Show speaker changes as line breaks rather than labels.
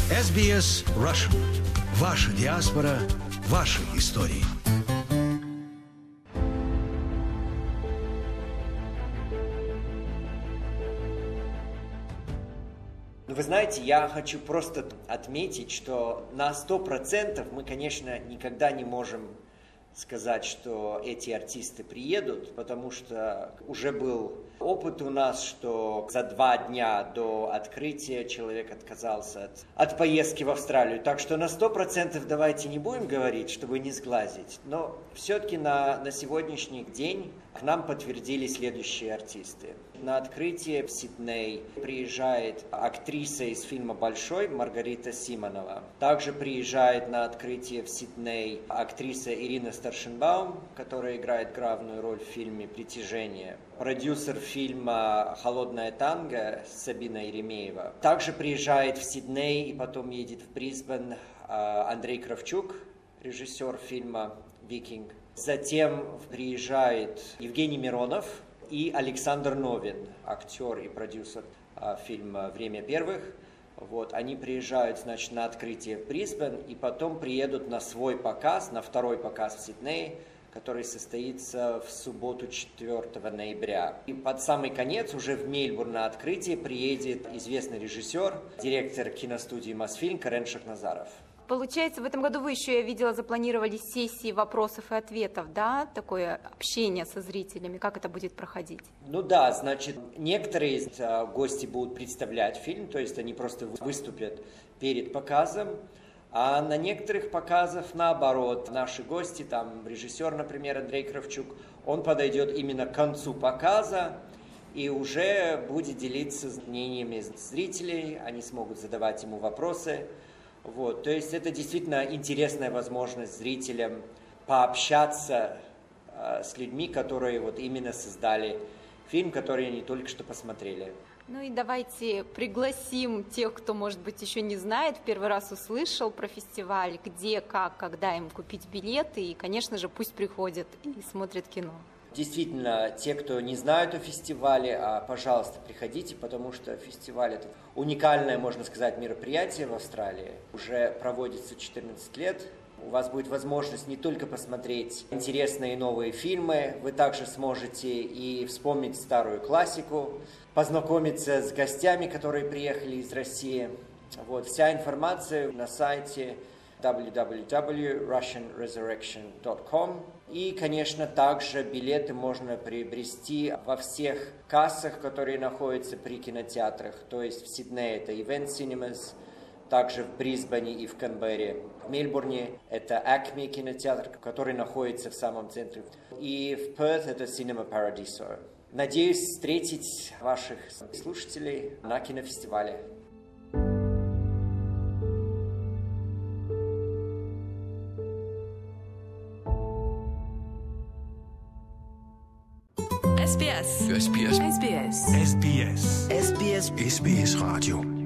SBS Russian. Ваша диаспора, ваши истории.
Вы знаете, я хочу просто отметить, что на 100% мы, конечно, никогда не можем сказать, что эти артисты приедут, потому что уже был опыт у нас, что за 2 дня до открытия человек отказался от поездки в Австралию. Так что на 100% давайте не будем говорить, чтобы не сглазить. Но все-таки на сегодняшний день к нам подтвердили следующие артисты. На открытие в Сидней приезжает актриса из фильма «Большой» Маргарита Симонова. Также приезжает на открытие в Сидней актриса Ирина Старшенбаум, которая играет главную роль в фильме «Притяжение». Продюсер фильма «Холодное танго» Сабина Еремеева. Также приезжает в Сидней и потом едет в Брисбен Андрей Кравчук, режиссер фильма «Викинг». Затем приезжает Евгений Миронов и Александр Новин, актер и продюсер фильма «Время первых». Вот, они приезжают, значит, на открытие в Брисбен и потом приедут на свой показ, на второй показ в Сиднее, который состоится в субботу 4 ноября. И под самый конец, уже в Мельбурн на открытие, приедет известный режиссер, директор киностудии «Мосфильм» Карен Шахназаров.
Получается, в этом году вы еще, я видела, запланировали сессии вопросов и ответов, да? Такое общение со зрителями. Как это будет проходить?
Ну да, значит, некоторые гости будут представлять фильм, то есть они просто выступят перед показом, а на некоторых показах, наоборот, наши гости, там режиссер, например, Андрей Кравчук, он подойдет именно к концу показа и уже будет делиться мнениями зрителей, они смогут задавать ему вопросы. Вот, то есть это действительно интересная возможность зрителям пообщаться с людьми, которые вот именно создали фильм, который они только что посмотрели.
Ну и давайте пригласим тех, кто, может быть, еще не знает, в первый раз услышал про фестиваль, где, как, когда им купить билеты, и, конечно же, пусть приходят и смотрят кино.
Действительно, те, кто не знают о фестивале, пожалуйста, приходите, потому что фестиваль – это уникальное, можно сказать, мероприятие в Австралии. Уже проводится 14 лет. У вас будет возможность не только посмотреть интересные новые фильмы, вы также сможете и вспомнить старую классику, познакомиться с гостями, которые приехали из России. Вот, вся информация на сайте www.russianresurrection.com. И, конечно, также билеты можно приобрести во всех кассах, которые находятся при кинотеатрах. То есть в Сиднее это Event Cinemas, также в Брисбене и в Канберре. В Мельбурне это Acme кинотеатр, который находится в самом центре. И в Перт это Cinema Paradiso. Надеюсь встретить ваших слушателей на кинофестивале.
SBS.
SBS.
SBS.
SBS.
SBS.
SBS Radio.